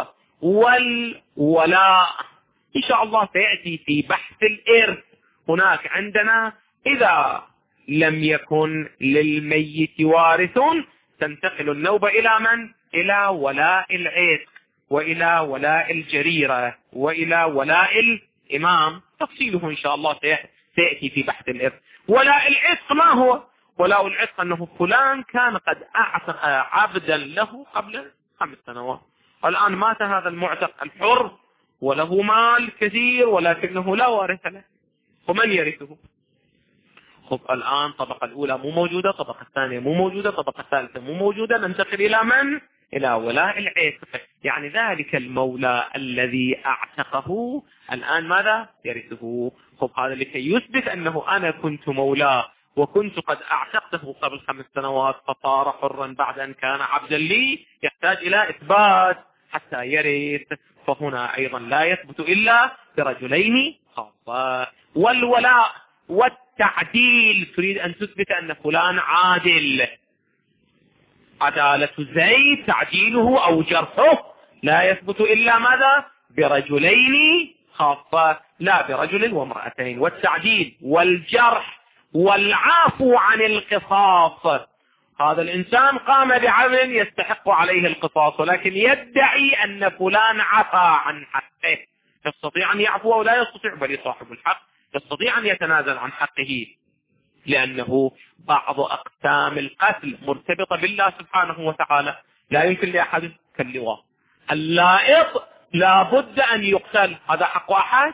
والولاء إن شاء الله سيأتي في بحث الإرث. هناك عندنا إذا لم يكن للميت وارث تنتقل النوبة إلى من؟ إلى ولاء العتق، وإلى ولاء الجريرة، وإلى ولاء الإمام. تفصيله إن شاء الله سيأتي في بحث الإرث. ولاء العتق ما هو؟ ولاء العتق أنه فلان كان قد أعتق عبدا له قبل 5 سنوات، الآن مات هذا المعتق الحر وله مال كثير ولكنه لا وارث له، ومن يرثه؟ خب الآن الطبقة الأولى مو موجودة، الطبقة الثانية مو موجودة، الطبقة الثالثة مو موجودة، ننتقل إلى من؟ إلى ولاء العتق، يعني ذلك المولى الذي أعتقه الآن ماذا يرثه. خب هذا لكي يثبت أنه أنا كنت مولاه وكنت قد أعتقته قبل 5 سنوات فصار حرا بعد أن كان عبدا لي، يحتاج إلى إثبات حتى يرث. فهنا أيضا لا يثبت إلا برجلين خاصة. والولاء والتعديل، تريد أن تثبت أن فلان عادل، عدالة زيد تعديله أو جرحه لا يثبت إلا ماذا؟ برجلين خاصة، لا برجل وامرأتين. والتعديل والجرح والعفو عن القصاص، هذا الإنسان قام بعمل يستحق عليه القصاص ولكن يدعي أن فلان عفى عن حقه، يستطيع أن يعفو أو لا يستطيع؟ بل صاحب الحق يستطيع أن يتنازل عن حقه، لأنه بعض أقسام القتل مرتبطة بالله سبحانه وتعالى، لا يمكن لأحد كاللواء. اللائط لا بد أن يقتل، هذا حق أحد؟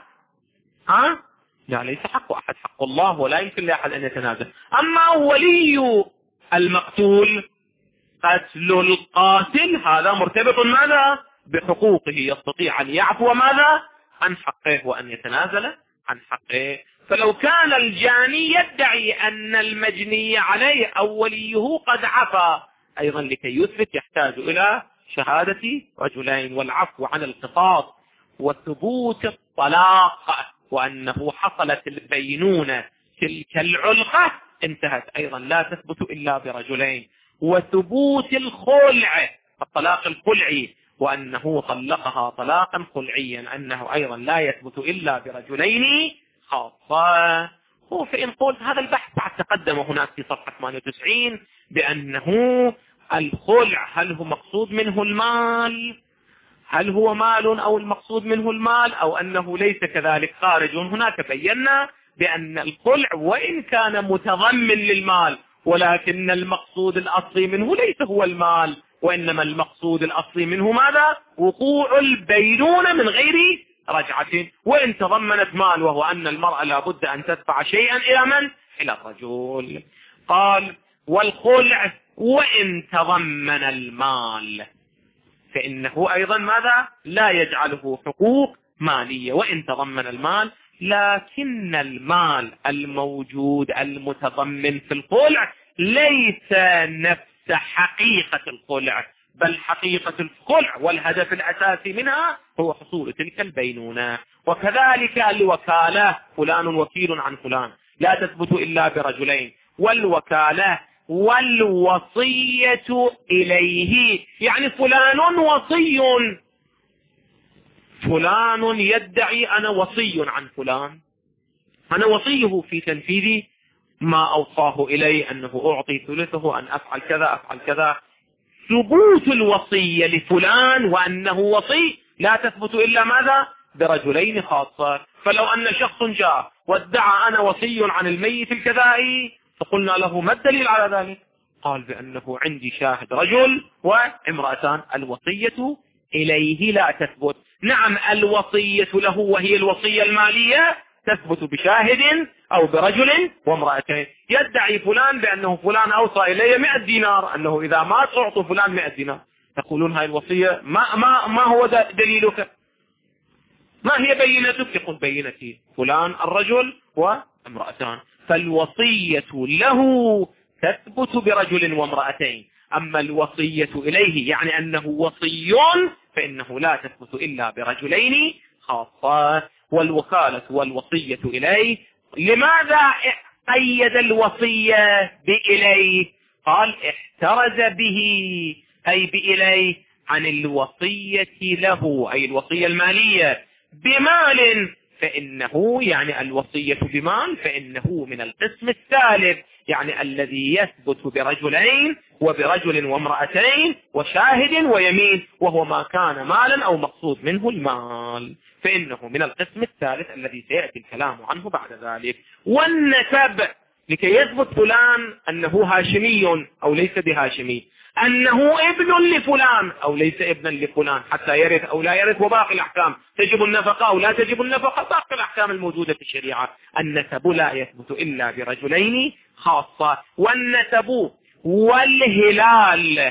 لا، ليس حق أحد، حق الله، ولا يمكن لأحد أن يتنازل. أما ولي المقتول قتل القاتل هذا مرتبط ماذا؟ بحقوقه، يستطيع أن يعفو ماذا؟ عن حقه وأن يتنازل عن حقه. فلو كان الجاني يدعي أن المجني عليه أو وليه قد عفى، أيضا لكي يثبت يحتاج إلى شهادة رجلين والعفو عن القصاص وثبوت الطلاق، وأنه حصلت البينونة تلك العلقة انتهت، أيضا لا تثبت إلا برجلين. وثبوت الخلع، الطلاق الخلعي، وأنه طلقها طلاقا خلعيا، أنه أيضا لا يثبت إلا برجلين خاصة. فإن قلت هذا البحث بعد تقدم هناك في صفحة 98 بأنه الخلع هل هو مقصود منه المال، هل هو مال أو المقصود منه المال، أو أنه ليس كذلك خارج. هناك بينا بأن الخلع وإن كان متضمن للمال ولكن المقصود الأصلي منه ليس هو المال، وإنما المقصود الأصلي منه ماذا؟ وقوع البينونة من غير رجعة، وإن تضمنت مال، وهو أن المرأة لابد أن تدفع شيئا إلى من؟ إلى الرجل. قال والخلع وإن تضمن المال فإنه أيضا ماذا؟ لا يجعله حقوق مالية وإن تضمن المال، لكن المال الموجود المتضمن في الخلع ليس نفس حقيقة الخلع، بل حقيقة الخلع والهدف الأساسي منها هو حصول تلك البينونة. وكذلك الوكالة، فلان وكيل عن فلان، لا تثبت إلا برجلين. والوكالة والوصية إليه، يعني فلان وصي، فلان يدعي أنا وصي عن فلان، أنا وصيه في تنفيذ ما أوصاه إلي، أنه أعطي ثلثه، أن أفعل كذا أفعل كذا. ثبوت الوصية لفلان وأنه وصي لا تثبت إلا ماذا؟ برجلين خاصة. فلو أن شخص جاء وادعى أنا وصي عن الميت الكذائي، فقلنا له ما الدليل على ذلك؟ قال بأنه عندي شاهد رجل وامرأتان، الوصية إليه لا تثبت. نعم الوصية له وهي الوصية المالية تثبت بشاهد أو برجل وامرأتين. يدعي فلان بأنه فلان أوصى إليه 100 دينار، أنه إذا مات أعطوا فلان 100 دينار. تقولون هاي الوصية ما هو دليلك؟ ما هي بينتك؟ يقول بينتي فلان الرجل وامرأتان. فالوصية له تثبت برجل وامرأتين، أما الوصية إليه يعني أنه وصي فإنه لا تثبت إلا برجلين خاصة. والوكالة والوصية إليه، لماذا قيد الوصية بإليه؟ قال احترز به أي بإليه عن الوصية له، أي الوصية المالية بمال، فإنه يعني الوصية بمال فإنه من القسم الثالث، يعني الذي يثبت برجلين وبرجل وامرأتين وشاهد ويمين، وهو ما كان مالا أو مقصود منه المال، فإنه من القسم الثالث الذي سيأتي الكلام عنه بعد ذلك. والنسب، لكي يثبت فلان أنه هاشمي أو ليس بهاشمي، أنه ابن لفلان أو ليس ابنا لفلان، حتى يرث أو لا يرث، وباقي الأحكام تجب النفقة أو لا تجب النفقة، باقي الأحكام الموجودة في الشريعة. النسب لا يثبت إلا برجلين خاصة. والنسب والهلال،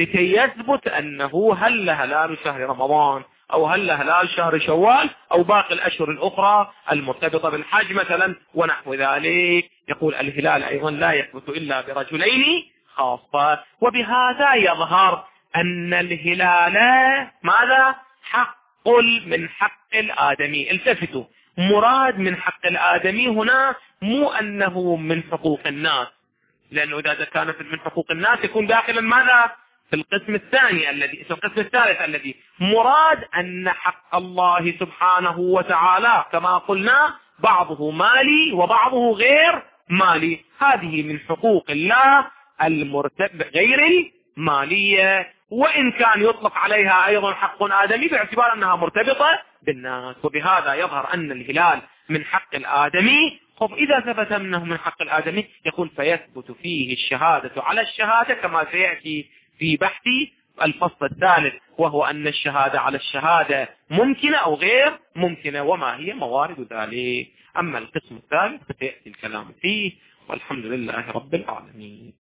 لكي يثبت أنه هل هلال شهر رمضان أو هل هلال شهر شوال أو باقي الأشهر الأخرى المرتبطة بالحج مثلا ونحو ذلك. يقول الهلال أيضا لا يثبت إلا برجلين خاصة. وبهذا يظهر أن الهلال ماذا؟ حق من حق الآدمي. التفتوا، مراد من حق الآدمي هنا مو أنه من حقوق الناس، لأنه إذا كان من حقوق الناس يكون داخلا ماذا؟ في القسم الثاني الذي في القسم الثالث الذي مراد أن حق الله سبحانه وتعالى كما قلنا بعضه مالي وبعضه غير مالي. هذه من حقوق الله غير المالية، وإن كان يطلق عليها أيضا حق آدمي باعتبار أنها مرتبطة بالناس. وبهذا يظهر أن الهلال من حق الآدمي. طب إذا ثبت أنه من حق الآدمي يقول فيثبت فيه الشهادة على الشهادة كما سيأتي في بحث الفصل الثالث، وهو أن الشهادة على الشهادة ممكنة أو غير ممكنة وما هي موارد ذلك. أما القسم الثالث فسيأتي الكلام فيه، والحمد لله رب العالمين.